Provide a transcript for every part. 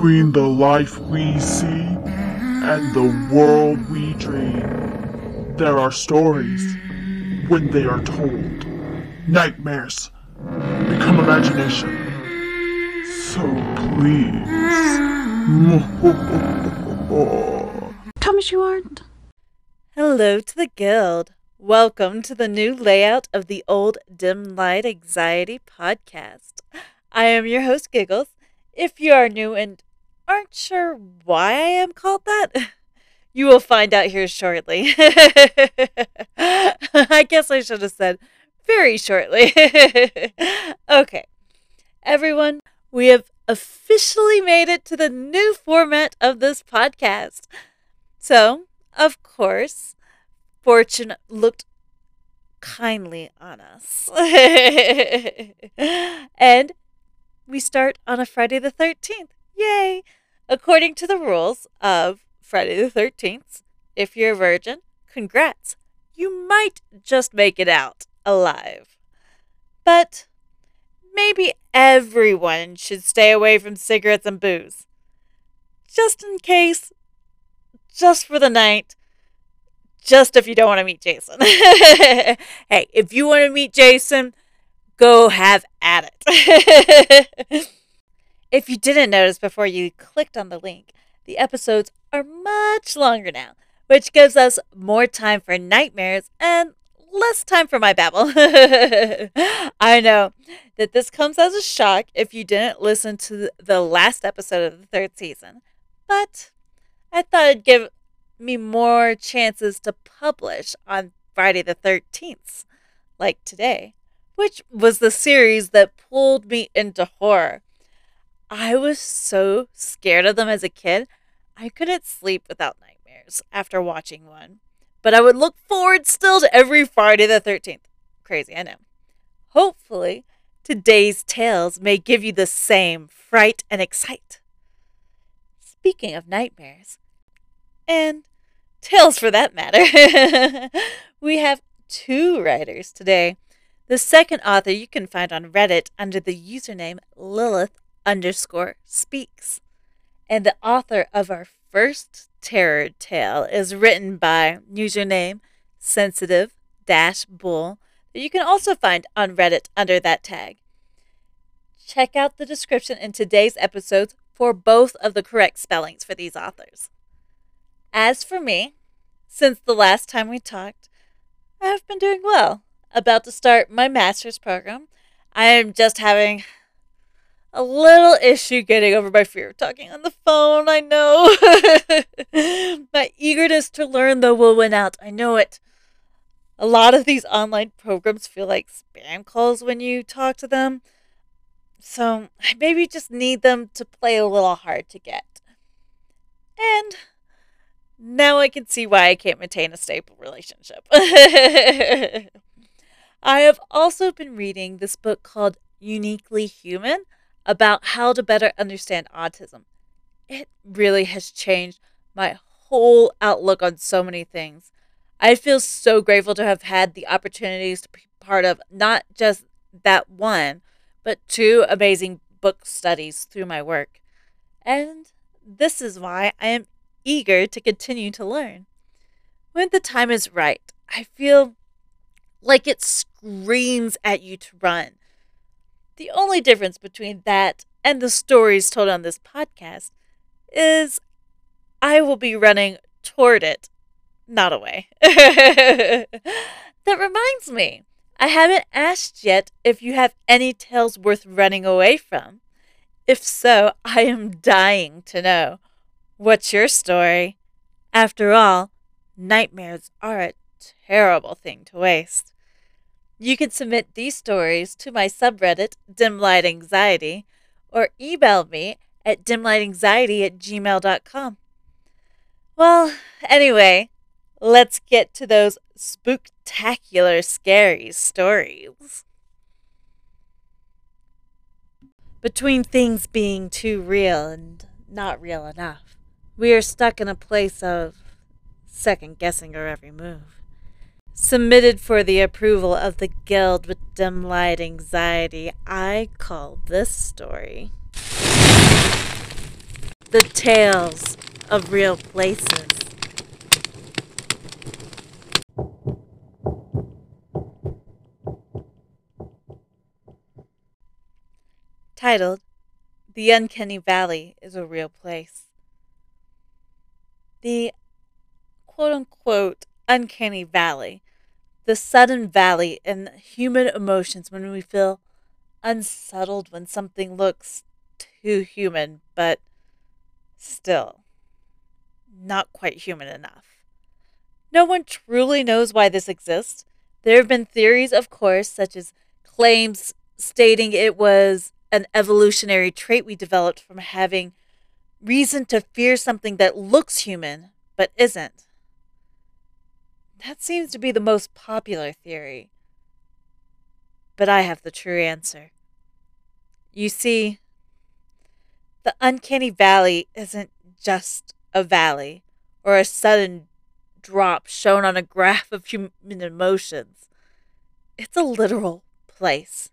Between the life we see and the world we dream, there are stories. When they are told, nightmares become imagination. So please. Thomas, you aren't. Hello to the Guild. Welcome to the new layout of the Old Dim Light Anxiety podcast. I am your host, Giggles. If you are new and aren't sure why I am called that, you will find out here shortly. I guess I should have said very shortly. Okay, everyone, we have officially made it to the new format of this podcast. So, of course, fortune looked kindly on us. And we start on a Friday the 13th. Yay! According to the rules of Friday the 13th, if you're a virgin, congrats. You might just make it out alive. But maybe everyone should stay away from cigarettes and booze. Just in case, just for the night, just if you don't want to meet Jason. Hey, if you want to meet Jason, go have at it. If you didn't notice before you clicked on the link, the episodes are much longer now, which gives us more time for nightmares and less time for my babble. I know that this comes as a shock if you didn't listen to the last episode of the third season, but I thought it'd give me more chances to publish on Friday the 13th, like today, which was the series that pulled me into horror. I was so scared of them as a kid, I couldn't sleep without nightmares after watching one. But I would look forward still to every Friday the 13th. Crazy, I know. Hopefully, today's tales may give you the same fright and excite. Speaking of nightmares, and tales for that matter, we have two writers today. The second author you can find on Reddit under the username Lilith_speaks. And the author of our first terror tale is written by username sensitive-bull that you can also find on Reddit under that tag. Check out the description in today's episodes for both of the correct spellings for these authors. As for me, since the last time we talked, I have been doing well. About to start my master's program. I am just having a little issue getting over my fear of talking on the phone, I know. My eagerness to learn, though, will win out. I know it. A lot of these online programs feel like spam calls when you talk to them. So I maybe just need them to play a little hard to get. And now I can see why I can't maintain a stable relationship. I have also been reading this book called Uniquely Human about how to better understand autism. It really has changed my whole outlook on so many things. I feel so grateful to have had the opportunities to be part of not just that one, but two amazing book studies through my work. And this is why I am eager to continue to learn. When the time is right, I feel like it screams at you to run. The only difference between that and the stories told on this podcast is I will be running toward it, not away. That reminds me, I haven't asked yet if you have any tales worth running away from. If so, I am dying to know. What's your story? After all, nightmares are a terrible thing to waste. You can submit these stories to my subreddit, Dim Light Anxiety, or email me at dimlightanxiety@gmail.com. Well, anyway, let's get to those spooktacular, scary stories. Between things being too real and not real enough, we are stuck in a place of second-guessing our every move. Submitted for the approval of the Guild with Dim Light Anxiety, I call this story The tales of real places. Titled, The Uncanny Valley is a Real Place. The quote-unquote uncanny valley, the sudden valley in human emotions when we feel unsettled when something looks too human, but still not quite human enough. No one truly knows why this exists. There have been theories, of course, such as claims stating it was an evolutionary trait we developed from having reason to fear something that looks human but isn't. That seems to be the most popular theory. But I have the true answer. You see, the uncanny valley isn't just a valley or a sudden drop shown on a graph of human emotions. It's a literal place.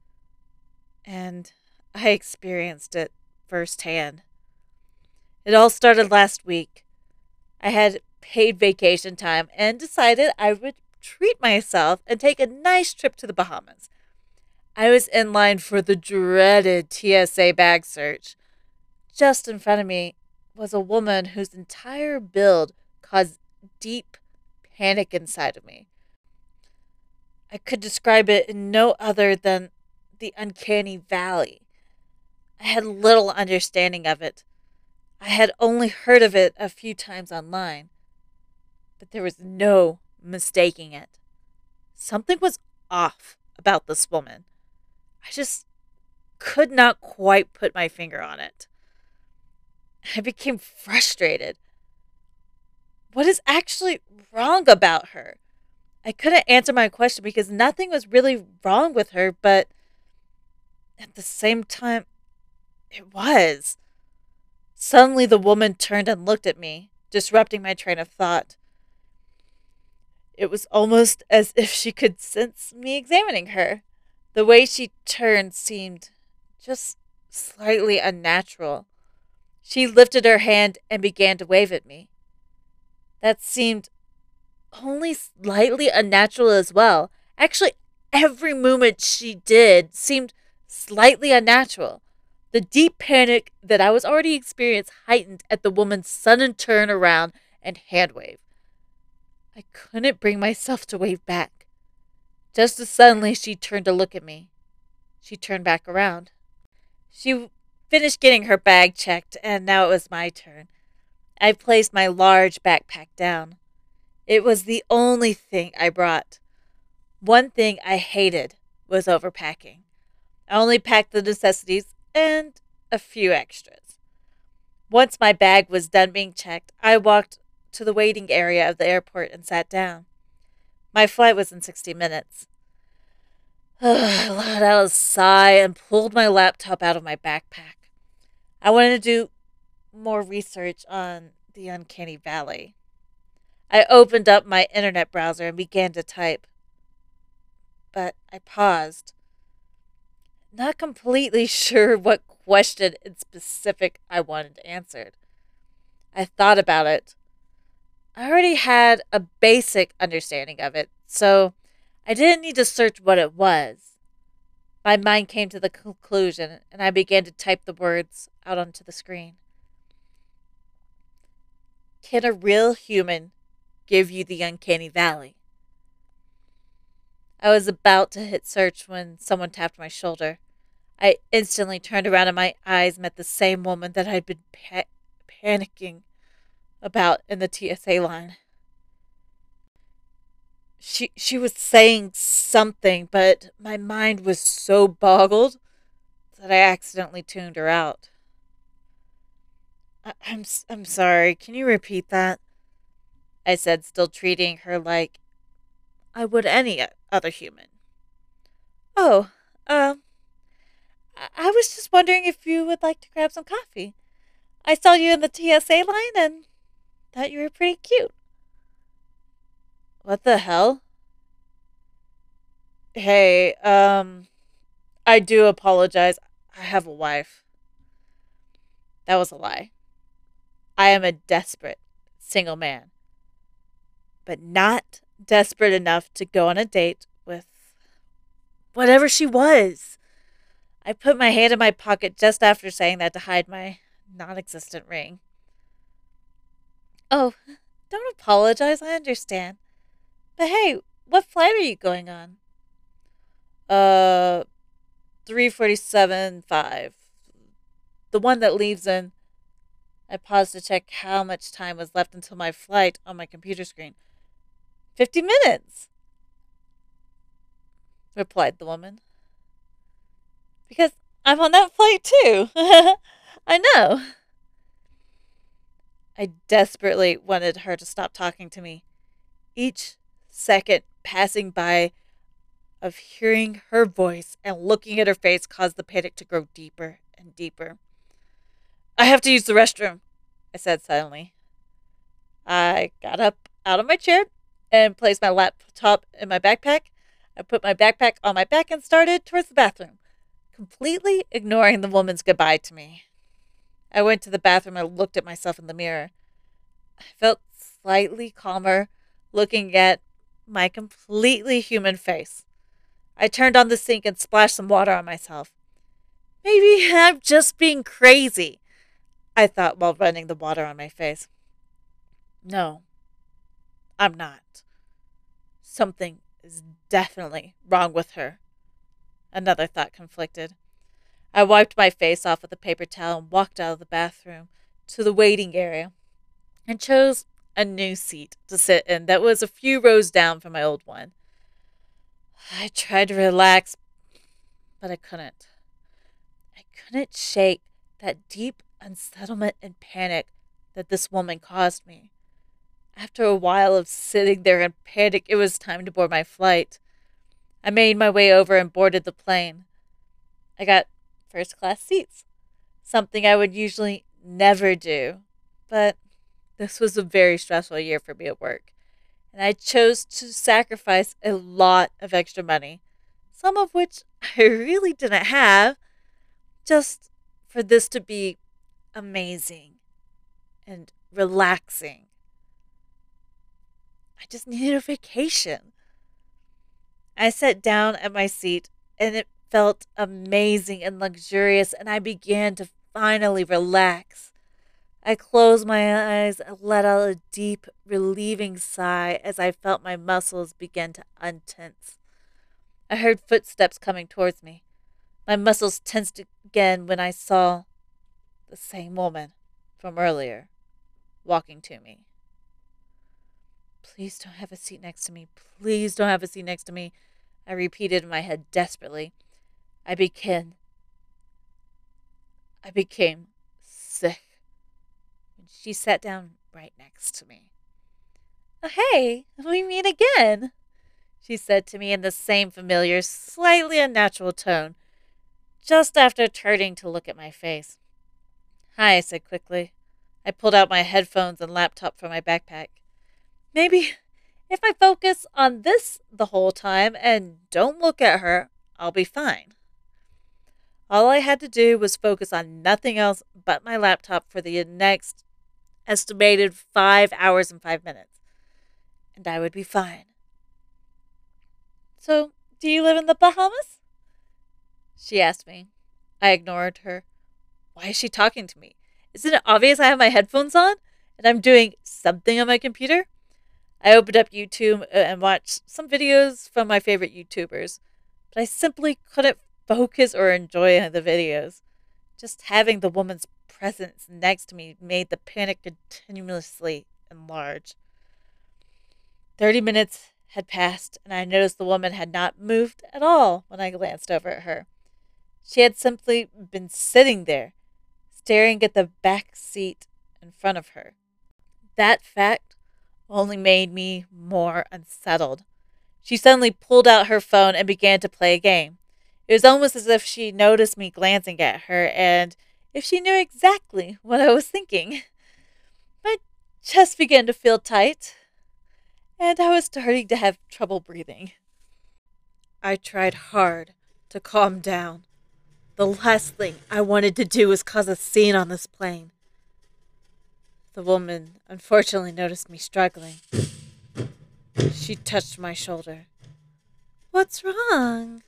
And I experienced it firsthand. It all started last week. I had paid vacation time and decided I would treat myself and take a nice trip to the Bahamas. I was in line for the dreaded TSA bag search. Just in front of me was a woman whose entire build caused deep panic inside of me. I could describe it in no other than the uncanny valley. I had little understanding of it. I had only heard of it a few times online, but there was no mistaking it. Something was off about this woman. I just could not quite put my finger on it. I became frustrated. What is actually wrong about her? I couldn't answer my question because nothing was really wrong with her, but at the same time, it was. Suddenly, the woman turned and looked at me, disrupting my train of thought. It was almost as if she could sense me examining her. The way she turned seemed just slightly unnatural. She lifted her hand and began to wave at me. That seemed only slightly unnatural as well. Actually, every movement she did seemed slightly unnatural. The deep panic that I was already experiencing heightened at the woman's sudden turn around and hand wave. I couldn't bring myself to wave back. Just as suddenly she turned to look at me. She turned back around. She finished getting her bag checked, and now it was my turn. I placed my large backpack down. It was the only thing I brought. One thing I hated was overpacking. I only packed the necessities and a few extras. Once my bag was done being checked, I walked to the waiting area of the airport and sat down. My flight was in 60 minutes. I let out a sigh and pulled my laptop out of my backpack. I wanted to do more research on the uncanny valley. I opened up my internet browser and began to type. But I paused. Not completely sure what question in specific I wanted answered. I thought about it. I already had a basic understanding of it, so I didn't need to search what it was. My mind came to the conclusion, and I began to type the words out onto the screen. Can a real human give you the uncanny valley? I was about to hit search when someone tapped my shoulder. I instantly turned around and my eyes met the same woman that I'd been panicking about in the TSA line. She was saying something, but my mind was so boggled that I accidentally tuned her out. I'm sorry. Can you repeat that? I said, still treating her like I would any other human. Oh, I was just wondering if you would like to grab some coffee. I saw you in the TSA line and thought you were pretty cute. What the hell? Hey, I do apologize. I have a wife. That was a lie. I am a desperate single man, but not desperate enough to go on a date with whatever she was. I put my hand in my pocket just after saying that to hide my non-existent ring. Oh, don't apologize, I understand. But hey, what flight are you going on? 3:47:5. The one that leaves in... I paused to check how much time was left until my flight on my computer screen. 50 minutes, replied the woman. Because I'm on that flight too. I know. I desperately wanted her to stop talking to me. Each second passing by of hearing her voice and looking at her face caused the panic to grow deeper and deeper. I have to use the restroom, I said suddenly. I got up out of my chair and placed my laptop in my backpack. I put my backpack on my back and started towards the bathroom, completely ignoring the woman's goodbye to me. I went to the bathroom and looked at myself in the mirror. I felt slightly calmer looking at my completely human face. I turned on the sink and splashed some water on myself. Maybe I'm just being crazy, I thought while running the water on my face. No, I'm not. Something is definitely wrong with her. Another thought conflicted. I wiped my face off with a paper towel and walked out of the bathroom to the waiting area and chose a new seat to sit in that was a few rows down from my old one. I tried to relax, but I couldn't. I couldn't shake that deep unsettlement and panic that this woman caused me. After a while of sitting there in panic, it was time to board my flight. I made my way over and boarded the plane. I got first-class seats, something I would usually never do, but this was a very stressful year for me at work, and I chose to sacrifice a lot of extra money, some of which I really didn't have, just for this to be amazing and relaxing. I just needed a vacation. I sat down at my seat, and it felt amazing and luxurious, and I began to finally relax. I closed my eyes and let out a deep, relieving sigh as I felt my muscles begin to untense. I heard footsteps coming towards me. My muscles tensed again when I saw the same woman from earlier walking to me. Please don't have a seat next to me. Please don't have a seat next to me, I repeated in my head desperately. I became sick when she sat down right next to me. Oh, hey, we meet again, she said to me in the same familiar, slightly unnatural tone, just after turning to look at my face. Hi, I said quickly. I pulled out my headphones and laptop from my backpack. Maybe if I focus on this the whole time and don't look at her, I'll be fine. All I had to do was focus on nothing else but my laptop for the next estimated 5 hours and 5 minutes, and I would be fine. So, do you live in the Bahamas? She asked me. I ignored her. Why is she talking to me? Isn't it obvious I have my headphones on and I'm doing something on my computer? I opened up YouTube and watched some videos from my favorite YouTubers, but I simply couldn't focus or enjoy the videos. Just having the woman's presence next to me made the panic continuously enlarge. 30 minutes had passed, and I noticed the woman had not moved at all when I glanced over at her. She had simply been sitting there, staring at the back seat in front of her. That fact only made me more unsettled. She suddenly pulled out her phone and began to play a game. It was almost as if she noticed me glancing at her and if she knew exactly what I was thinking. My chest began to feel tight, and I was starting to have trouble breathing. I tried hard to calm down. The last thing I wanted to do was cause a scene on this plane. The woman unfortunately noticed me struggling. She touched my shoulder. "What's wrong?"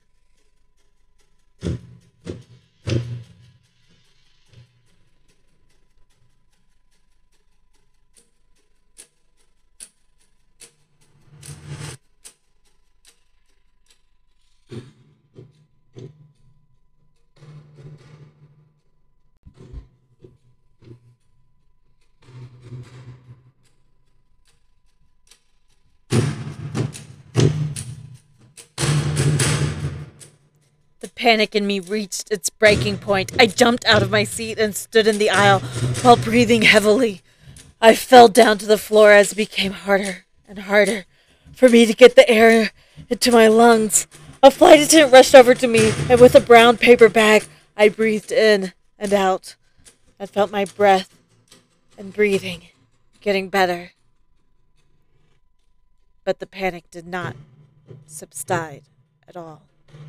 The panic in me reached its breaking point. I jumped out of my seat and stood in the aisle while breathing heavily. I fell down to the floor as it became harder and harder for me to get the air into my lungs. A flight attendant rushed over to me, and with a brown paper bag, I breathed in and out. I felt my breath and breathing getting better. But the panic did not subside at all.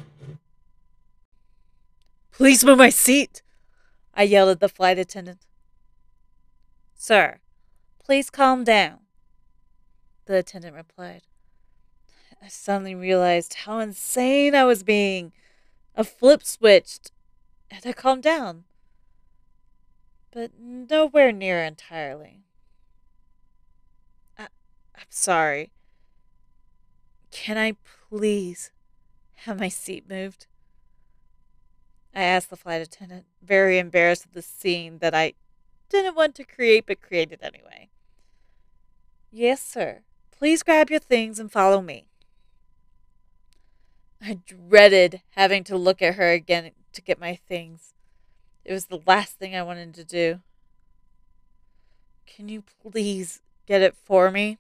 "Please move my seat," I yelled at the flight attendant. "Sir, please calm down," the attendant replied. I suddenly realized how insane I was being. A flip switched, and I calmed down. But nowhere near entirely. I'm sorry. Can I please have my seat moved? I asked the flight attendant, very embarrassed at the scene that I didn't want to create but created anyway. "Yes, sir. Please grab your things and follow me." I dreaded having to look at her again to get my things. It was the last thing I wanted to do. "Can you please get it for me?"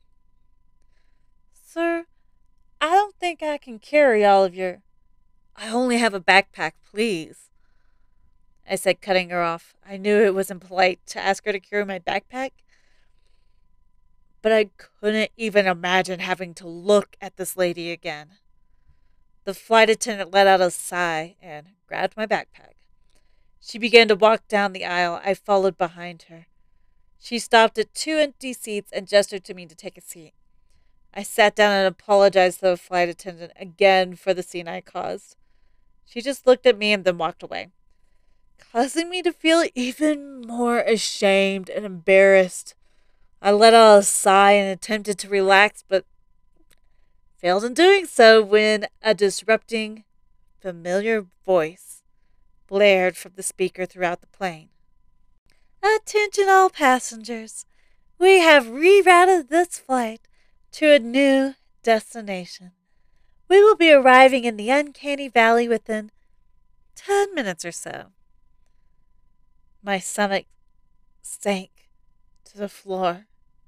"Sir, I don't think I can carry all of your—" "I only have a backpack, please," I said, cutting her off. I knew it wasn't polite to ask her to carry my backpack, but I couldn't even imagine having to look at this lady again. The flight attendant let out a sigh and grabbed my backpack. She began to walk down the aisle. I followed behind her. She stopped at 2 empty seats and gestured to me to take a seat. I sat down and apologized to the flight attendant again for the scene I caused. She just looked at me and then walked away, causing me to feel even more ashamed and embarrassed. I let out a sigh and attempted to relax, but failed in doing so when a disrupting, familiar voice blared from the speaker throughout the plane. "Attention all passengers. We have rerouted this flight to a new destination. We will be arriving in the Uncanny Valley within 10 minutes or so." My stomach sank to the floor.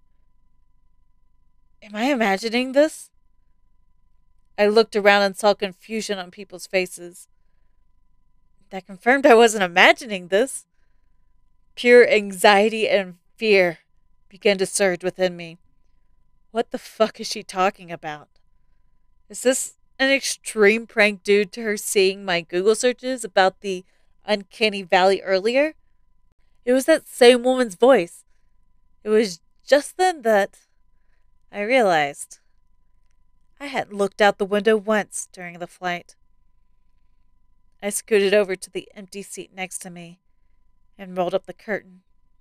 Am I imagining this? I looked around and saw confusion on people's faces. That confirmed I wasn't imagining this. Pure anxiety and fear began to surge within me. What the fuck is she talking about? Is this an extreme prank due to her seeing my Google searches about the Uncanny Valley earlier? It was that same woman's voice. It was just then that I realized I hadn't looked out the window once during the flight. I scooted over to the empty seat next to me and rolled up the curtain.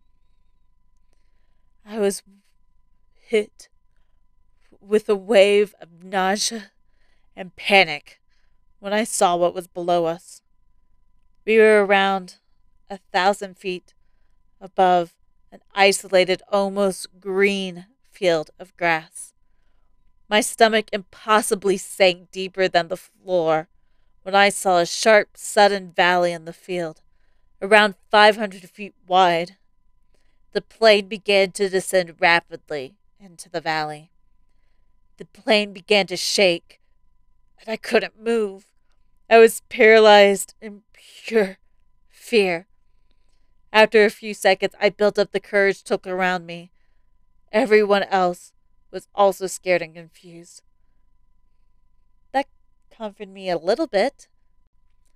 I was hit with a wave of nausea and panic when I saw what was below us. We were around 1,000 feet above an isolated, almost green field of grass. My stomach impossibly sank deeper than the floor when I saw a sharp, sudden valley in the field, around 500 feet wide. The plane began to descend rapidly into the valley. The plane began to shake, and I couldn't move. I was paralyzed in pure fear. After a few seconds, I built up the courage to look around me. Everyone else was also scared and confused. That comforted me a little bit.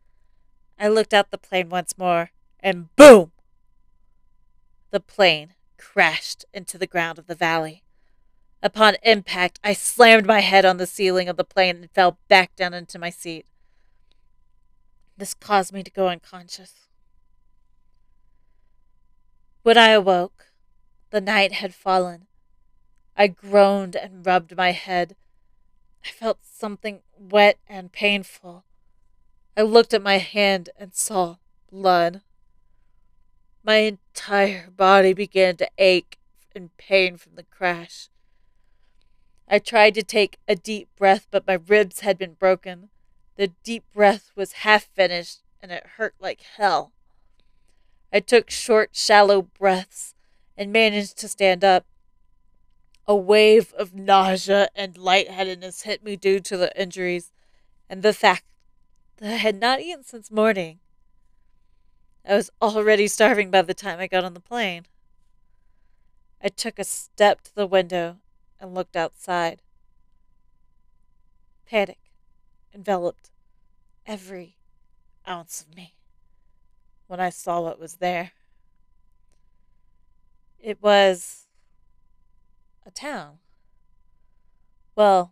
I looked out the plane once more, and boom! The plane crashed into the ground of the valley. Upon impact, I slammed my head on the ceiling of the plane and fell back down into my seat. This caused me to go unconscious. When I awoke, the night had fallen. I groaned and rubbed my head. I felt something wet and painful. I looked at my hand and saw blood. My entire body began to ache in pain from the crash. I tried to take a deep breath, but my ribs had been broken. The deep breath was half finished, and it hurt like hell. I took short, shallow breaths and managed to stand up. A wave of nausea and lightheadedness hit me due to the injuries and the fact that I had not eaten since morning. I was already starving by the time I got on the plane. I took a step to the window and looked outside. Panic enveloped every ounce of me when I saw what was there. It was a town. Well,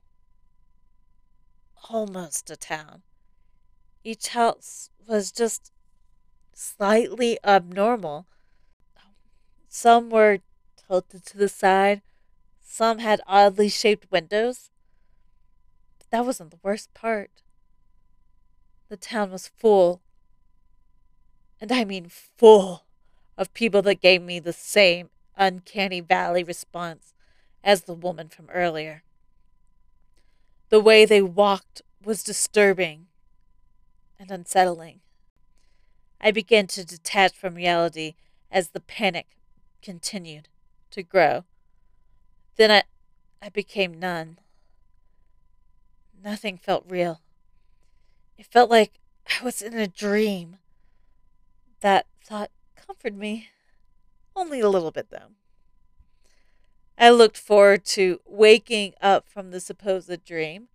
almost a town. Each house was just slightly abnormal. Some were tilted to the side. Some had oddly shaped windows. But that wasn't the worst part. The town was full, and I mean full, of people that gave me the same uncanny valley response as the woman from earlier. The way they walked was disturbing and unsettling. I began to detach from reality as the panic continued to grow. Then I became numb. Nothing felt real. It felt like I was in a dream. That thought comforted me. Only a little bit, though. I looked forward to waking up from the supposed dream.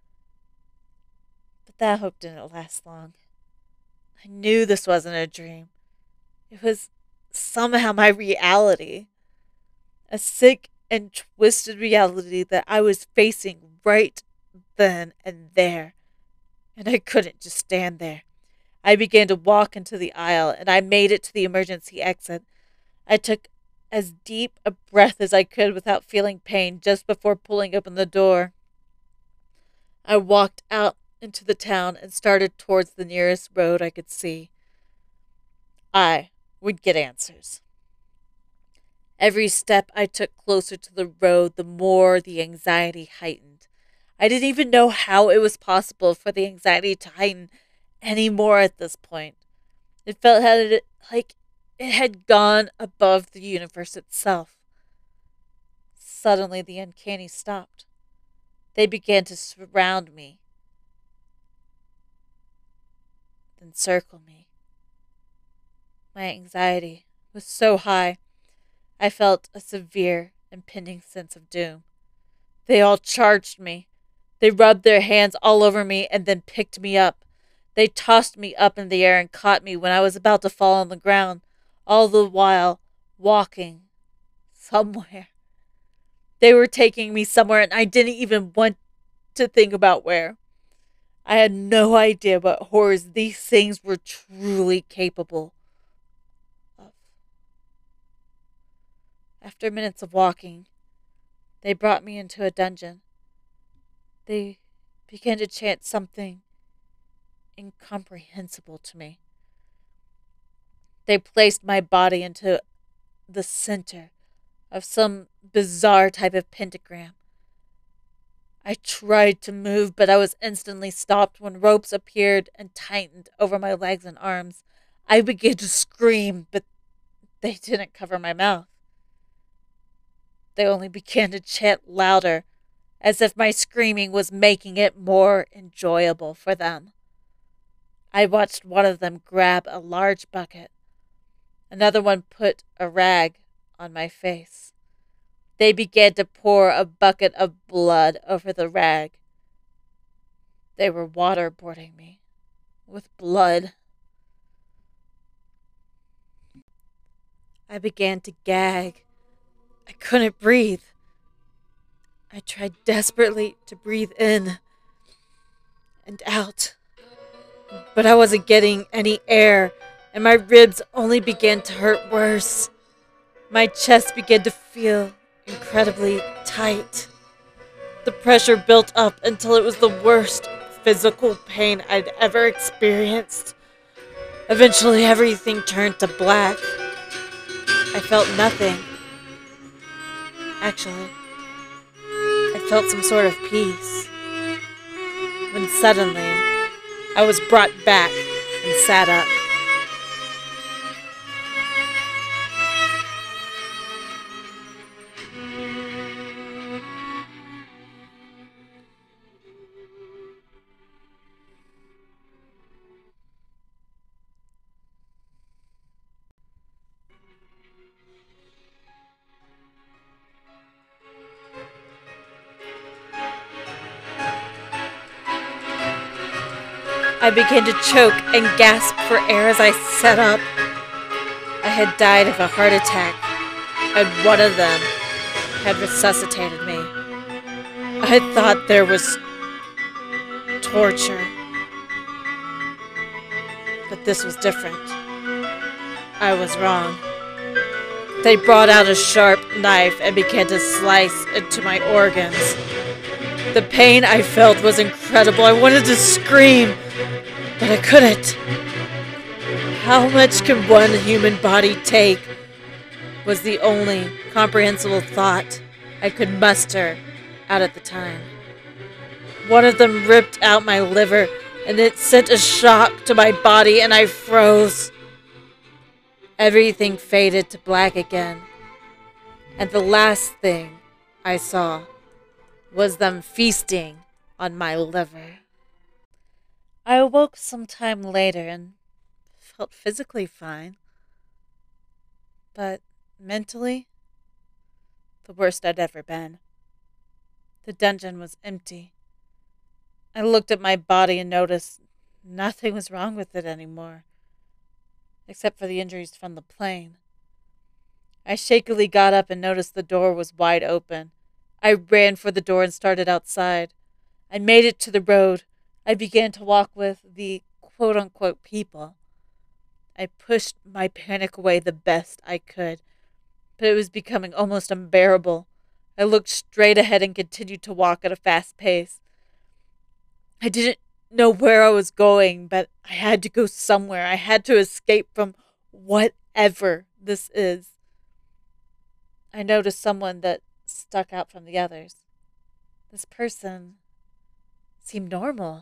But that hope didn't last long. I knew this wasn't a dream. It was somehow my reality. A sick and twisted reality that I was facing right then and there. And I couldn't just stand there. I began to walk into the aisle, and I made it to the emergency exit. I took as deep a breath as I could without feeling pain just before pulling open the door. I walked out into the town and started towards the nearest road I could see. I would get answers. Every step I took closer to the road, the more the anxiety heightened. I didn't even know how it was possible for the anxiety to heighten any more at this point. It felt like it had gone above the universe itself. Suddenly, the uncanny stopped. They began to surround me, then circle me. My anxiety was so high, I felt a severe, impending sense of doom. They all charged me. They rubbed their hands all over me and then picked me up. They tossed me up in the air and caught me when I was about to fall on the ground, all the while walking somewhere. They were taking me somewhere, and I didn't even want to think about where. I had no idea what horrors these things were truly capable of. After minutes of walking, they brought me into a dungeon. They began to chant something incomprehensible to me. They placed my body into the center of some bizarre type of pentagram. I tried to move, but I was instantly stopped when ropes appeared and tightened over my legs and arms. I began to scream, but they didn't cover my mouth. They only began to chant louder, as if my screaming was making it more enjoyable for them. I watched one of them grab a large bucket. Another one put a rag on my face. They began to pour a bucket of blood over the rag. They were waterboarding me with blood. I began to gag I couldn't breathe. I tried desperately to breathe in and out, but I wasn't getting any air, and my ribs only began to hurt worse. My chest began to feel incredibly tight. The pressure built up until it was the worst physical pain I'd ever experienced. Eventually, everything turned to black. I felt nothing. Actually, I felt some sort of peace. When suddenly, I was brought back and sat up. I began to choke and gasp for air as I sat up. I had died of a heart attack, and one of them had resuscitated me. I thought there was torture, but this was different. I was wrong. They brought out a sharp knife and began to slice into my organs. The pain I felt was incredible. I wanted to scream, but I couldn't. How much can one human body take? Was the only comprehensible thought I could muster out at the time. One of them ripped out my liver, and it sent a shock to my body, and I froze. Everything faded to black again, and the last thing I saw was them feasting on my liver. I awoke some time later and felt physically fine, but mentally, the worst I'd ever been. The dungeon was empty. I looked at my body and noticed nothing was wrong with it anymore, except for the injuries from the plane. I shakily got up and noticed the door was wide open. I ran for the door and started outside. I made it to the road. I began to walk with the quote-unquote people. I pushed my panic away the best I could, but it was becoming almost unbearable. I looked straight ahead and continued to walk at a fast pace. I didn't know where I was going, but I had to go somewhere. I had to escape from whatever this is. I noticed someone that stuck out from the others. This person seemed normal.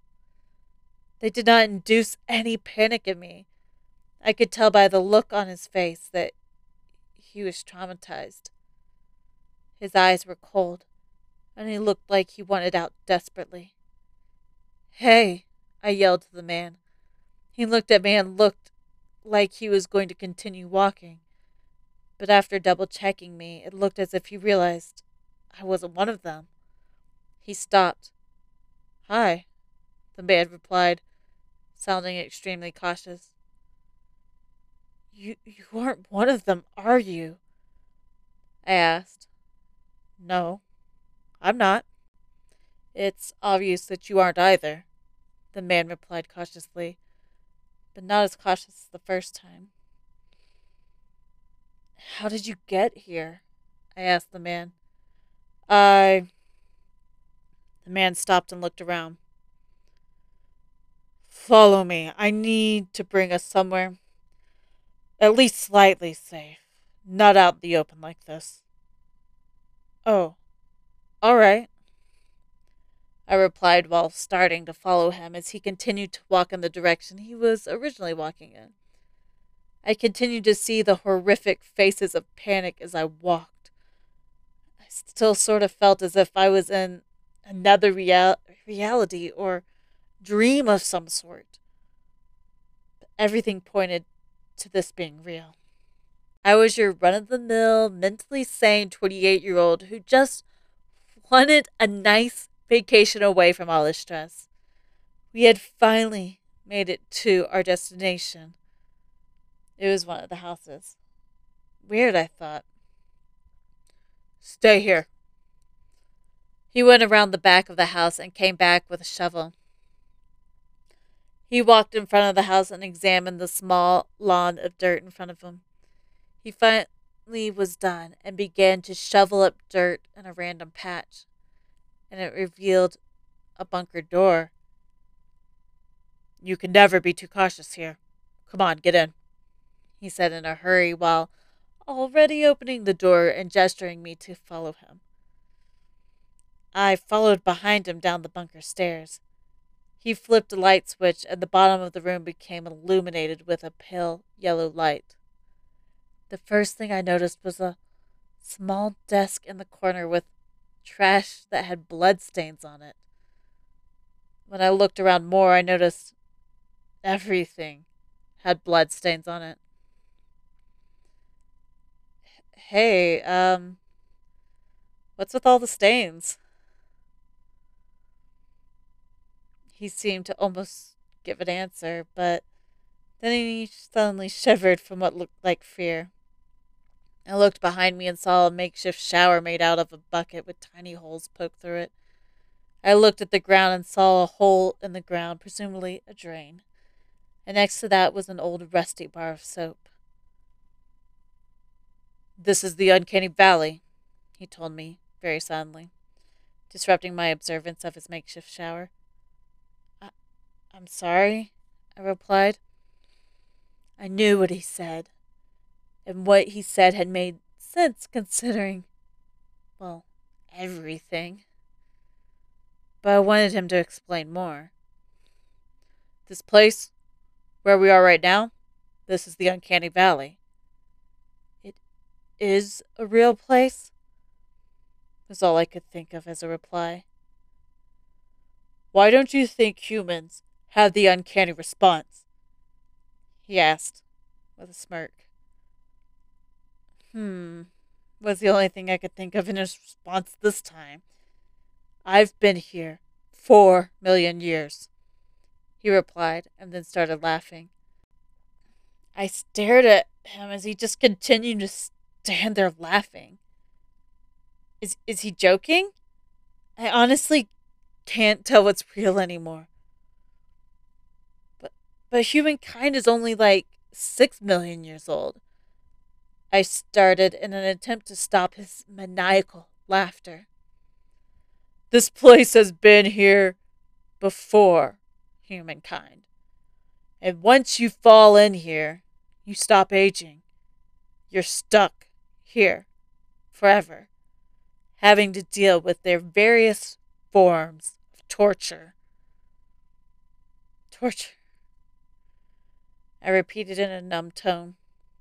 They did not induce any panic in me. I could tell by the look on his face that he was traumatized. His eyes were cold, and he looked like he wanted out desperately. "Hey," I yelled to the man. He looked at me and looked like he was going to continue walking. But after double-checking me, it looked as if he realized I wasn't one of them. He stopped. "Hi," the man replied, sounding extremely cautious. You aren't one of them, are you?" I asked. "No, I'm not." "It's obvious that you aren't either," the man replied cautiously, but not as cautious as the first time. "How did you get here?" I asked the man. The man stopped and looked around. "Follow me. I need to bring us somewhere at least slightly safe. Not out in the open like this." "Oh, all right," I replied while starting to follow him as he continued to walk in the direction he was originally walking in. I continued to see the horrific faces of panic as I walked. I still sort of felt as if I was in another reality or dream of some sort. But everything pointed to this being real. I was your run-of-the-mill, mentally sane 28-year-old who just wanted a nice vacation away from all the stress. We had finally made it to our destination. It was one of the houses. Weird, I thought. Stay here. He went around the back of the house and came back with a shovel. He walked in front of the house and examined the small lawn of dirt in front of him. He finally was done and began to shovel up dirt in a random patch, and it revealed a bunker door. You can never be too cautious here. Come on, get in, he said in a hurry while already opening the door and gesturing me to follow him. I followed behind him down the bunker stairs. He flipped a light switch and the bottom of the room became illuminated with a pale yellow light. The first thing I noticed was a small desk in the corner with trash that had bloodstains on it. When I looked around more, I noticed everything had bloodstains on it. Hey, what's with all the stains? He seemed to almost give an answer, but then he suddenly shivered from what looked like fear. I looked behind me and saw a makeshift shower made out of a bucket with tiny holes poked through it. I looked at the ground and saw a hole in the ground, presumably a drain. And next to that was an old rusty bar of soap. This is the Uncanny Valley, he told me, very suddenly, disrupting my observance of his makeshift shower. I'm sorry, I replied. I knew what he said, and what he said had made sense considering, well, everything. But I wanted him to explain more. This place, where we are right now, this is the Uncanny Valley. It is a real place? Was all I could think of as a reply. Why don't you think humans have the uncanny response? He asked, with a smirk. Was the only thing I could think of in his response this time. I've been here 4 million years, he replied, and then started laughing. I stared at him as he just continued to stand there laughing. Is he joking? I honestly can't tell what's real anymore. But humankind is only like 6 million years old. I started in an attempt to stop his maniacal laughter. This place has been here before humankind. And once you fall in here, you stop aging. You're stuck here forever, having to deal with their various forms of torture. Torture, I repeated in a numb tone.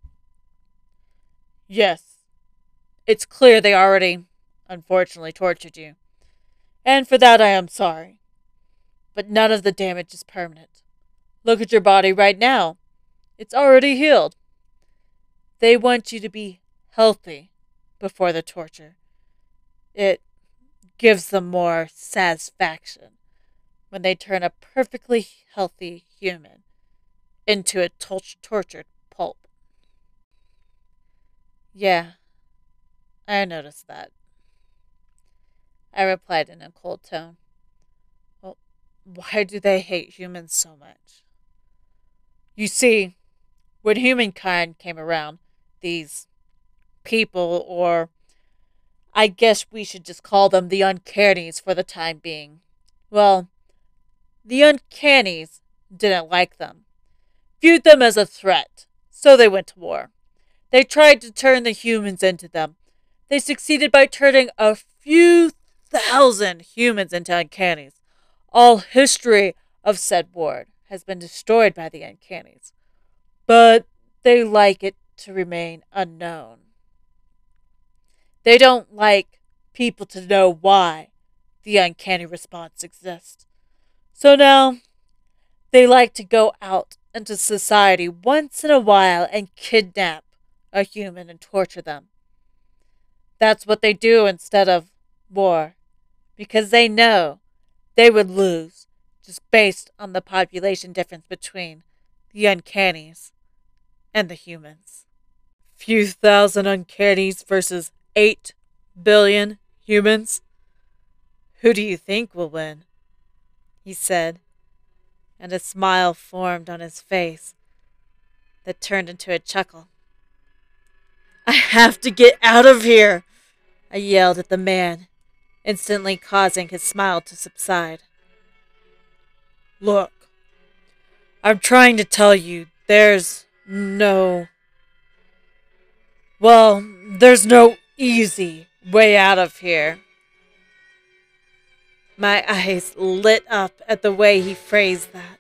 Yes, it's clear they already, unfortunately, tortured you. And for that I am sorry. But none of the damage is permanent. Look at your body right now. It's already healed. They want you to be healthy before the torture. It gives them more satisfaction when they turn a perfectly healthy human into a tortured pulp. Yeah, I noticed that, I replied in a cold tone. Well, why do they hate humans so much? You see, when humankind came around, these people, or I guess we should just call them the Uncannies for the time being, well, the Uncannies didn't like them, viewed them as a threat, so they went to war. They tried to turn the humans into them. They succeeded by turning a few thousand humans into Uncannies. All history of said war has been destroyed by the Uncannies, but they like it to remain unknown. They don't like people to know why the uncanny response exists. So now, they like to go out into society once in a while and kidnap a human and torture them. That's what they do instead of war, because they know they would lose just based on the population difference between the Uncannies and the humans. Few thousand Uncannies versus 8 billion humans. Who do you think will win? He said, and a smile formed on his face that turned into a chuckle. I have to get out of here, I yelled at the man, instantly causing his smile to subside. Look, I'm trying to tell you there's no easy way out of here. My eyes lit up at the way he phrased that.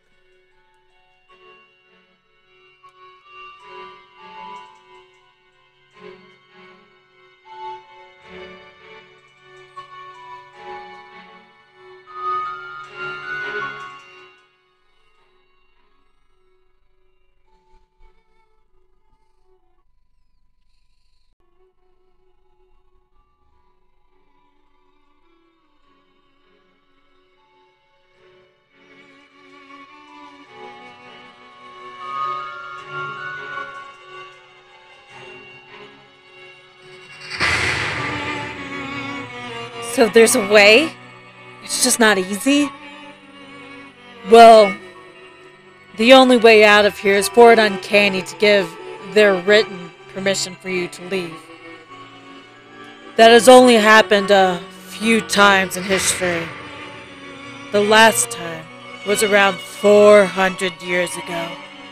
So there's a way? It's just not easy? Well, the only way out of here is for an uncanny to give their written permission for you to leave. That has only happened a few times in history. The last time was around 400 years ago.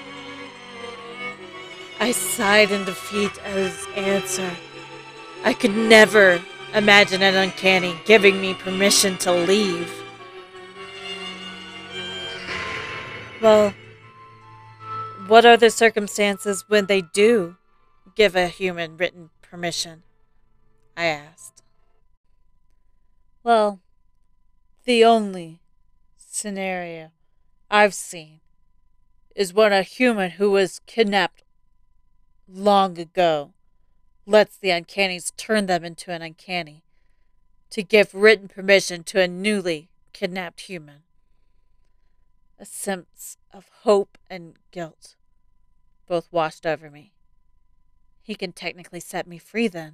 I sighed in defeat at his answer. I could never imagine an uncanny giving me permission to leave. Well, what are the circumstances when they do give a human written permission? I asked. Well, the only scenario I've seen is when a human who was kidnapped long ago lets the uncannies turn them into an uncanny to give written permission to a newly kidnapped human. A sense of hope and guilt both washed over me. He can technically set me free then.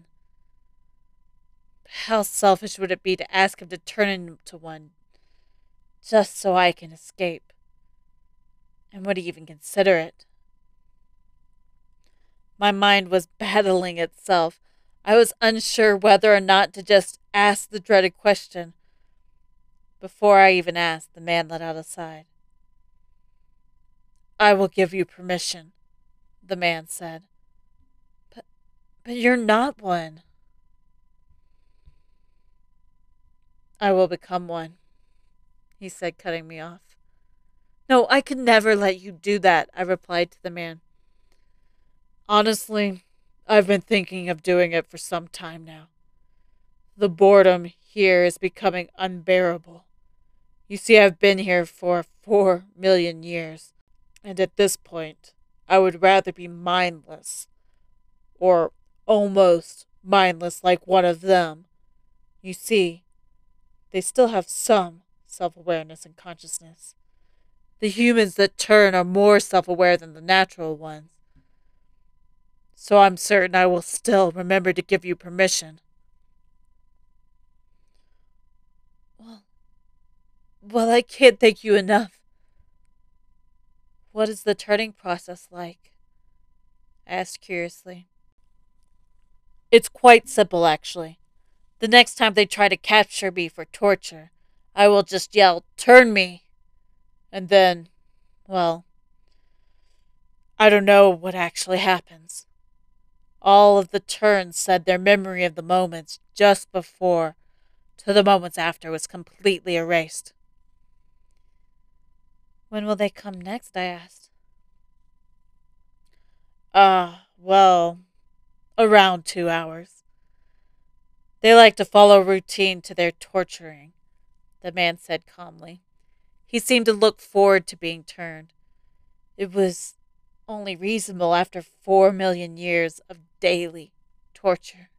How selfish would it be to ask him to turn into one just so I can escape? And would he even consider it? My mind was battling itself. I was unsure whether or not to just ask the dreaded question. Before I even asked, the man let out a sigh. I will give you permission, the man said. But you're not one. I will become one, he said, cutting me off. No, I could never let you do that, I replied to the man. Honestly, I've been thinking of doing it for some time now. The boredom here is becoming unbearable. You see, I've been here for 4 million years, and at this point, I would rather be mindless, or almost mindless like one of them. You see, they still have some self-awareness and consciousness. The humans that turn are more self-aware than the natural ones. So I'm certain I will still remember to give you permission. Well, I can't thank you enough. What is the turning process like? I asked curiously. It's quite simple, actually. The next time they try to capture me for torture, I will just yell, "Turn me!" And then, well, I don't know what actually happens. All of the turns said their memory of the moments just before to the moments after was completely erased. When will they come next? I asked. Well, around 2 hours. They like to follow routine to their torturing, the man said calmly. He seemed to look forward to being turned. It was only reasonable after 4 million years of daily torture.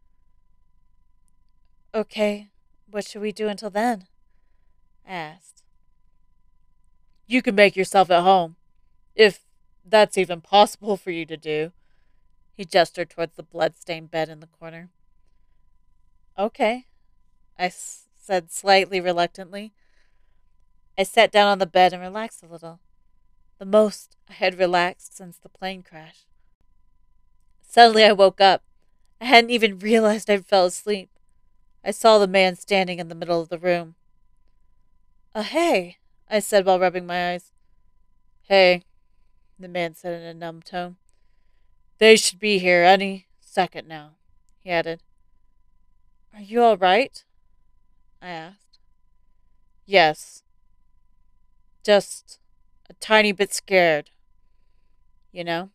Okay, what should we do until then? I asked. You can make yourself at home, if that's even possible for you to do. He gestured towards the blood-stained bed in the corner. Okay, said slightly reluctantly. I sat down on the bed and relaxed a little. The most I had relaxed since the plane crash. Suddenly I woke up. I hadn't even realized I'd fell asleep. I saw the man standing in the middle of the room. Hey, I said while rubbing my eyes. Hey, the man said in a numb tone. They should be here any second now, he added. Are you all right? I asked. Yes. Just a tiny bit scared. You know?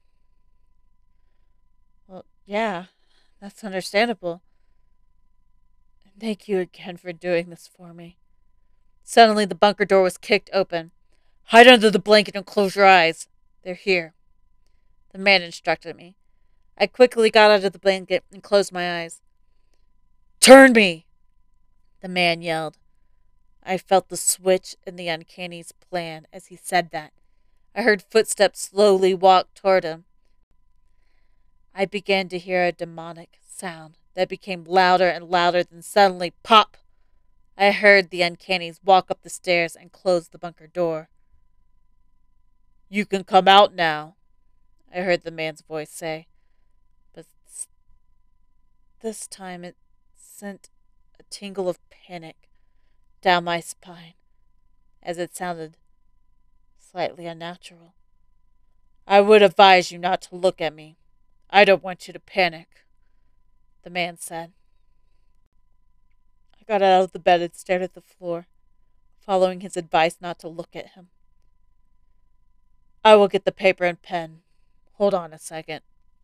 Well, yeah, that's understandable. Thank you again for doing this for me. Suddenly, the bunker door was kicked open. Hide under the blanket and close your eyes. They're here. The man instructed me. I quickly got out of the blanket and closed my eyes. Turn me! The man yelled. I felt the switch in the Uncanny's plan as he said that. I heard footsteps slowly walk toward him. I began to hear a demonic sound that became louder and louder, then suddenly, pop! I heard the Uncannies walk up the stairs and close the bunker door. You can come out now, I heard the man's voice say. But this time it sent a tingle of panic down my spine, as it sounded slightly unnatural. I would advise you not to look at me. I don't want you to panic, the man said. I got out of the bed and stared at the floor, following his advice not to look at him. I will get the paper and pen. Hold on a second.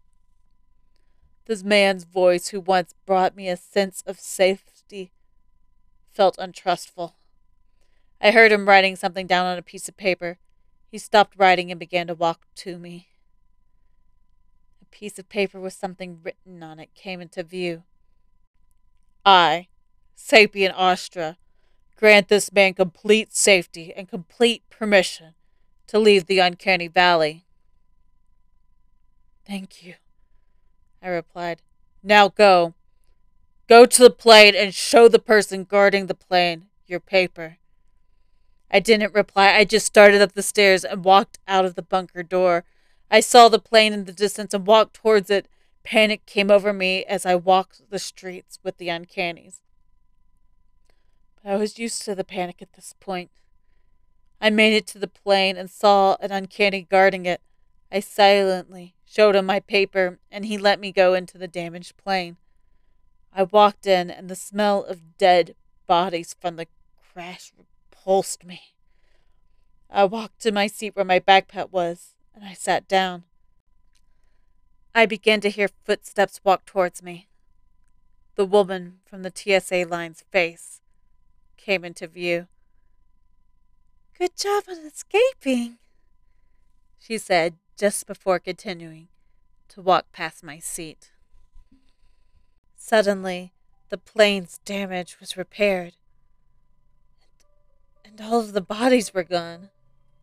This man's voice, who once brought me a sense of safety, felt untrustful. I heard him writing something down on a piece of paper. He stopped writing and began to walk to me. A piece of paper with something written on it came into view. I, Sapien Astra, grant this man complete safety and complete permission to leave the Uncanny Valley. Thank you, I replied. Now go. Go to the plane and show the person guarding the plane your paper. I didn't reply. I just started up the stairs and walked out of the bunker door. I saw the plane in the distance and walked towards it. Panic came over me as I walked the streets with the Uncannies. But I was used to the panic at this point. I made it to the plane and saw an Uncanny guarding it. I silently showed him my paper, and he let me go into the damaged plane. I walked in, and the smell of dead bodies from the crash repulsed me. I walked to my seat where my backpack was, and I sat down. I began to hear footsteps walk towards me. The woman from the TSA line's face came into view. Good job on escaping, she said just before continuing to walk past my seat. Suddenly, the plane's damage was repaired, and all of the bodies were gone.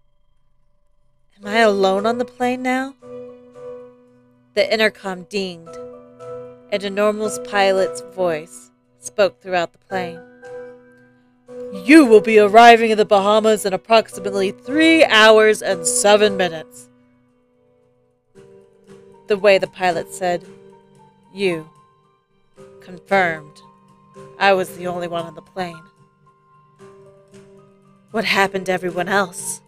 Am I alone on the plane now? The intercom dinged, and a Normal's pilot's voice spoke throughout the plane. You will be arriving in the Bahamas in approximately 3 hours and 7 minutes. The way the pilot said, you, confirmed I was the only one on the plane. What happened to everyone else?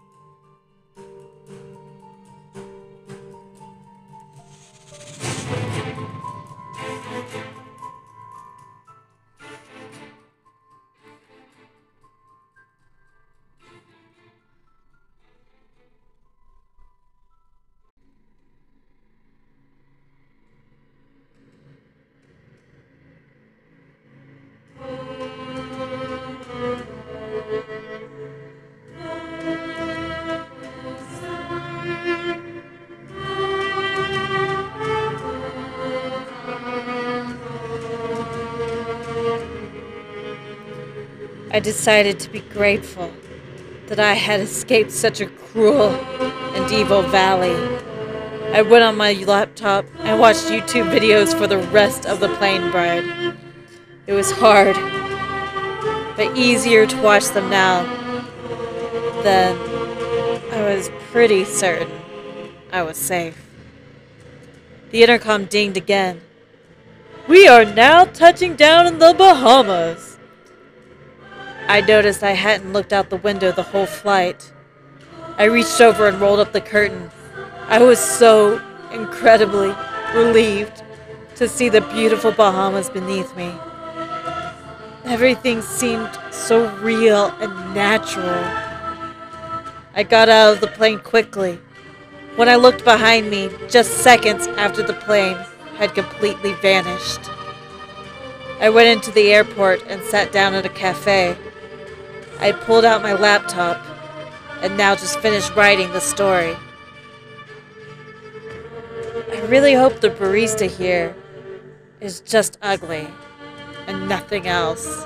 I decided to be grateful that I had escaped such a cruel and evil valley. I went on my laptop and watched YouTube videos for the rest of the plane ride. It was hard, but easier to watch them now. Then I was pretty certain I was safe. The intercom dinged again. "We are now touching down in the Bahamas." I noticed I hadn't looked out the window the whole flight. I reached over and rolled up the curtain. I was so incredibly relieved to see the beautiful Bahamas beneath me. Everything seemed so real and natural. I got out of the plane quickly. When I looked behind me, just seconds after the plane had completely vanished. I went into the airport and sat down at a cafe. I pulled out my laptop and now just finished writing the story. I really hope the barista here is just ugly and nothing else.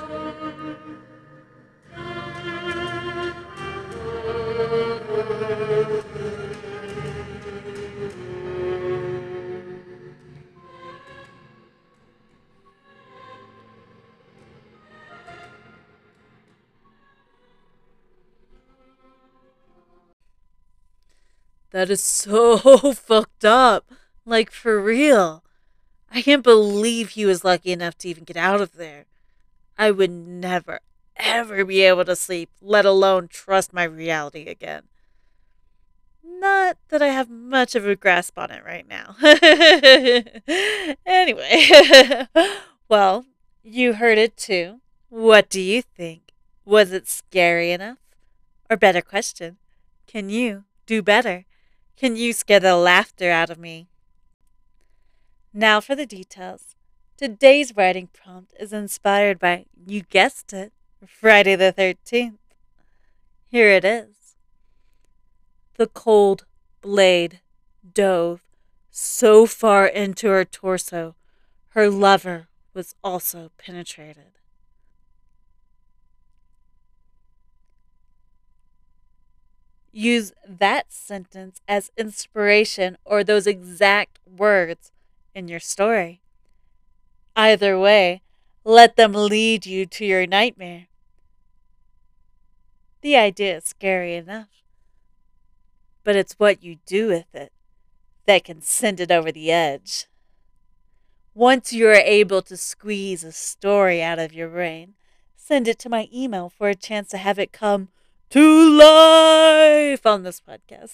That is so fucked up. Like, for real. I can't believe he was lucky enough to even get out of there. I would never, ever be able to sleep, let alone trust my reality again. Not that I have much of a grasp on it right now. Anyway, well, you heard it too. What do you think? Was it scary enough? Or better question, can you do better? Can you scare the laughter out of me? Now for the details. Today's writing prompt is inspired by, you guessed it, Friday the 13th. Here it is. The cold blade dove so far into her torso, her lover was also penetrated. Use that sentence as inspiration or those exact words in your story. Either way, let them lead you to your nightmare. The idea is scary enough, but it's what you do with it that can send it over the edge. Once you are able to squeeze a story out of your brain, send it to my email for a chance to have it come to life on this podcast.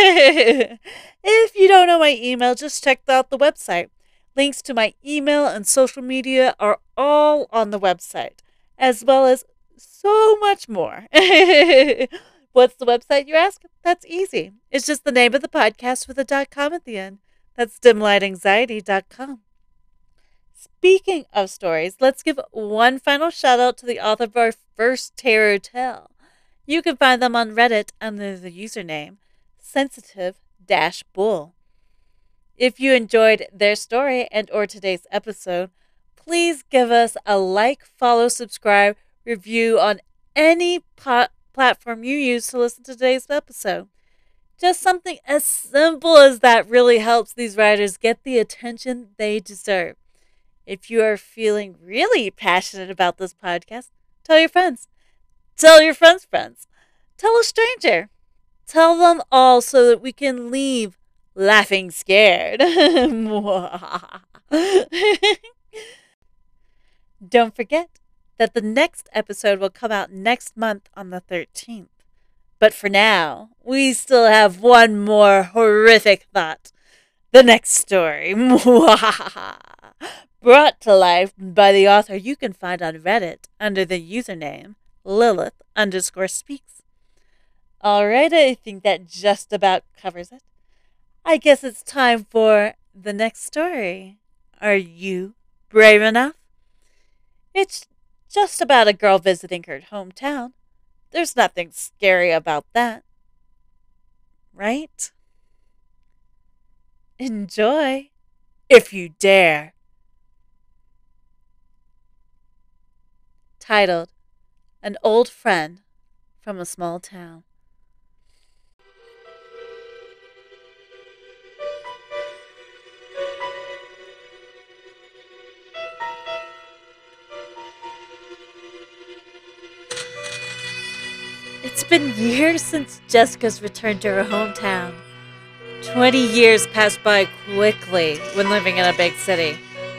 If you don't know my email, just check out the website. Links to my email and social media are all on the website, as well as so much more. What's the website, you ask? That's easy. It's just the name of the podcast with a .com at the end. That's dimlightanxiety.com. Speaking of stories, let's give one final shout out to the author of our first tarot tale. You can find them on Reddit under the username sensitive-bull. If you enjoyed their story and or today's episode, please give us a like, follow, subscribe, review on any platform you use to listen to today's episode. Just something as simple as that really helps these writers get the attention they deserve. If you are feeling really passionate about this podcast, tell your friends. Tell your friends' friends. Tell a stranger. Tell them all so that we can leave laughing scared. Don't forget that the next episode will come out next month on the 13th. But for now, we still have one more horrific thought. The next story, brought to life by the author you can find on Reddit under the username Lilith_speaks. Alright, I think that just about covers it. I guess it's time for the next story. Are you brave enough? It's just about a girl visiting her hometown. There's nothing scary about that. Right? Enjoy, if you dare. Titled, An Old Friend from a Small Town. It's been years since Jessica's returned to her hometown. 20 years passed by quickly when living in a big city.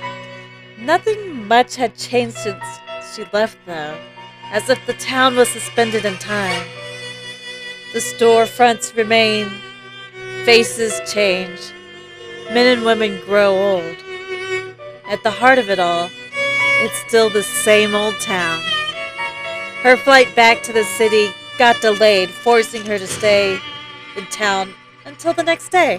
Nothing much had changed since she left, though, as if the town was suspended in time. The storefronts remain, faces change, men and women grow old. At the heart of it all, it's still the same old town. Her flight back to the city got delayed, forcing her to stay in town until the next day.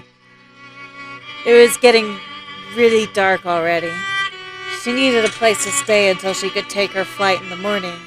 It was getting really dark already. She needed a place to stay until she could take her flight in the morning.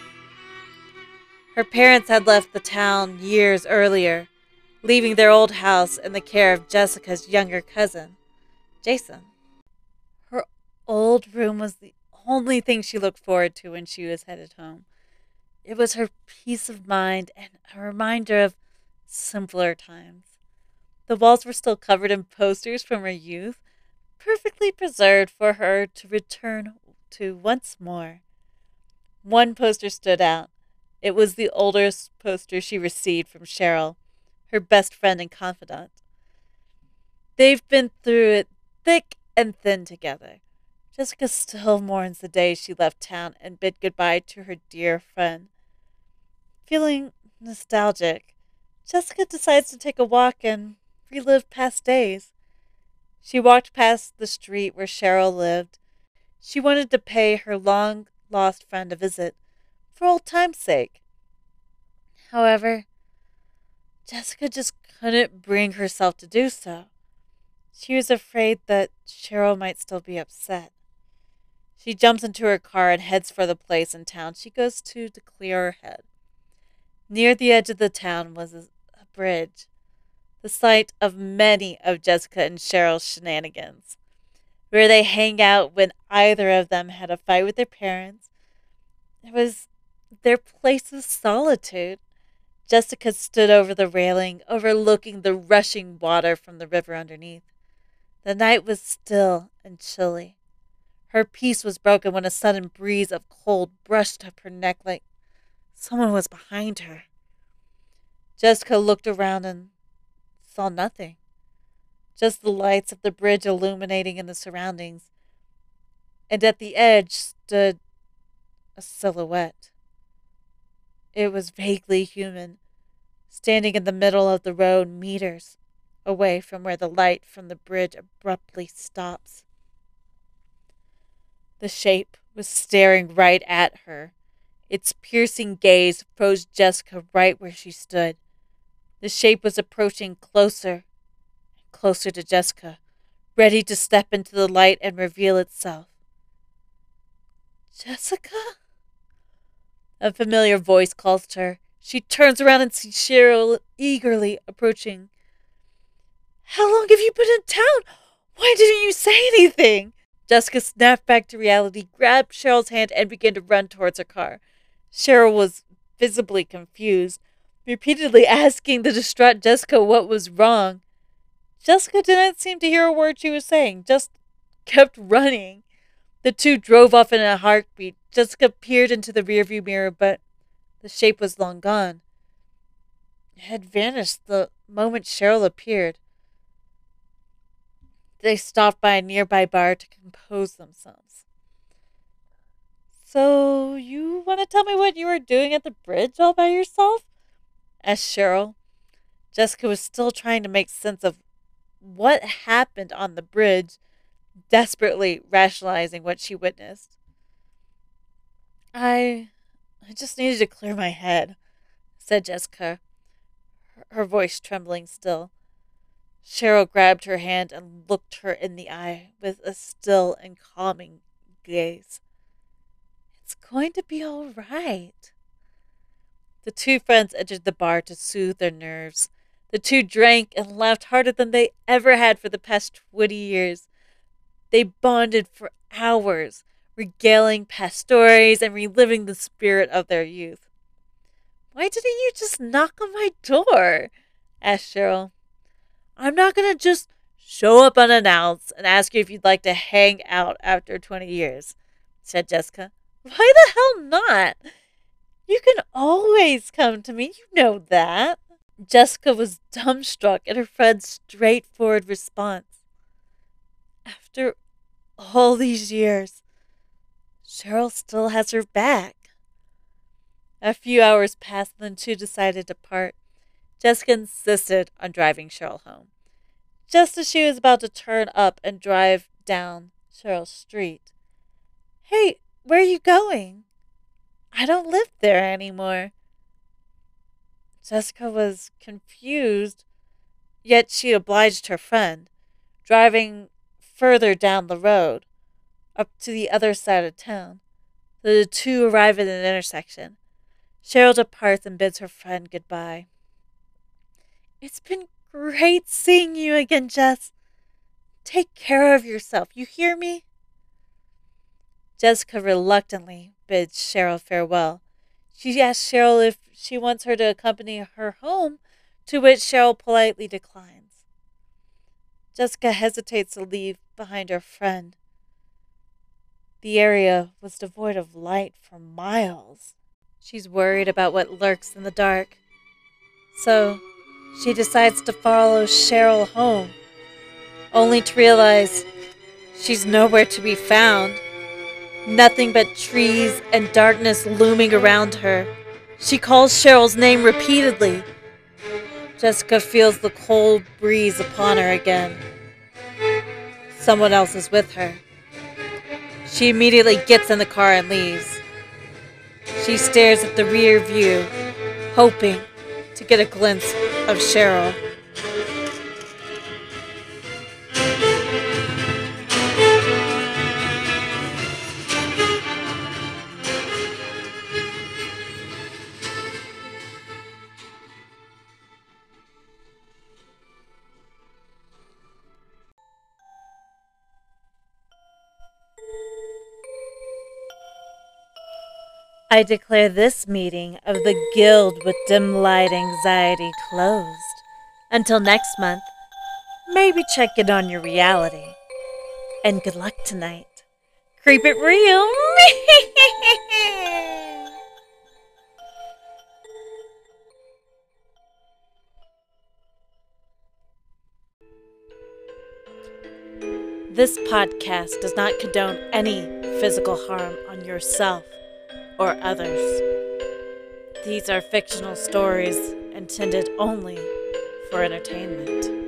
Her parents had left the town years earlier, leaving their old house in the care of Jessica's younger cousin, Jason. Her old room was the only thing she looked forward to when she was headed home. It was her peace of mind and a reminder of simpler times. The walls were still covered in posters from her youth, perfectly preserved for her to return to once more. One poster stood out. It was the oldest poster she received from Cheryl, her best friend and confidant. They've been through it thick and thin together. Jessica still mourns the day she left town and bid goodbye to her dear friend. Feeling nostalgic, Jessica decides to take a walk and relive past days. She walked past the street where Cheryl lived. She wanted to pay her long-lost friend a visit, for old time's sake. However, Jessica just couldn't bring herself to do so. She was afraid that Cheryl might still be upset. She jumps into her car and heads for the place in town she goes to clear her head. Near the edge of the town was a bridge, the site of many of Jessica and Cheryl's shenanigans, where they hang out when either of them had a fight with their parents. It was their place of solitude. Jessica stood over the railing, overlooking the rushing water from the river underneath. The night was still and chilly. Her peace was broken when a sudden breeze of cold brushed up her neck like someone was behind her. Jessica looked around and saw nothing. Just the lights of the bridge illuminating in the surroundings. And at the edge stood a silhouette. It was vaguely human, standing in the middle of the road meters away from where the light from the bridge abruptly stops. The shape was staring right at her. Its piercing gaze froze Jessica right where she stood. The shape was approaching closer and closer to Jessica, ready to step into the light and reveal itself. Jessica? A familiar voice calls to her. She turns around and sees Cheryl eagerly approaching. How long have you been in town? Why didn't you say anything? Jessica snapped back to reality, grabbed Cheryl's hand, and began to run towards her car. Cheryl was visibly confused, repeatedly asking the distraught Jessica what was wrong. Jessica didn't seem to hear a word she was saying, just kept running. The two drove off in a heartbeat. Jessica peered into the rearview mirror, but the shape was long gone. It had vanished the moment Cheryl appeared. They stopped by a nearby bar to compose themselves. So, you want to tell me what you were doing at the bridge all by yourself? Asked Cheryl. Jessica was still trying to make sense of what happened on the bridge, desperately rationalizing what she witnessed. I just needed to clear my head, said Jessica, her voice trembling still. Cheryl grabbed her hand and looked her in the eye with a still and calming gaze. It's going to be all right. The two friends entered the bar to soothe their nerves. The two drank and laughed harder than they ever had for the past 20 years. They bonded for hours, regaling past stories and reliving the spirit of their youth. Why didn't you just knock on my door? Asked Cheryl. I'm not going to just show up unannounced and ask you if you'd like to hang out after 20 years, said Jessica. Why the hell not? You can always come to me, you know that. Jessica was dumbstruck at her friend's straightforward response. After all these years, Cheryl still has her back. A few hours passed, and the two decided to part. Jessica insisted on driving Cheryl home. Just as she was about to turn up and drive down Cheryl's street. Hey, where are you going? I don't live there anymore. Jessica was confused, yet she obliged her friend, driving further down the road, up to the other side of town. The two arrive at an intersection. Cheryl departs and bids her friend goodbye. It's been great seeing you again, Jess. Take care of yourself, you hear me? Jessica reluctantly bids Cheryl farewell. She asks Cheryl if she wants her to accompany her home, to which Cheryl politely declines. Jessica hesitates to leave behind her friend. The area was devoid of light for miles. She's worried about what lurks in the dark. So, she decides to follow Cheryl home, only to realize she's nowhere to be found. Nothing but trees and darkness looming around her. She calls Cheryl's name repeatedly. Jessica feels the cold breeze upon her again. Someone else is with her. She immediately gets in the car and leaves. She stares at the rear view, hoping to get a glimpse of Cheryl. I declare this meeting of the Guild with Dim Light Anxiety closed. Until next month, maybe check in on your reality. And good luck tonight. Creep it real. This podcast does not condone any physical harm on yourself or others. These are fictional stories intended only for entertainment.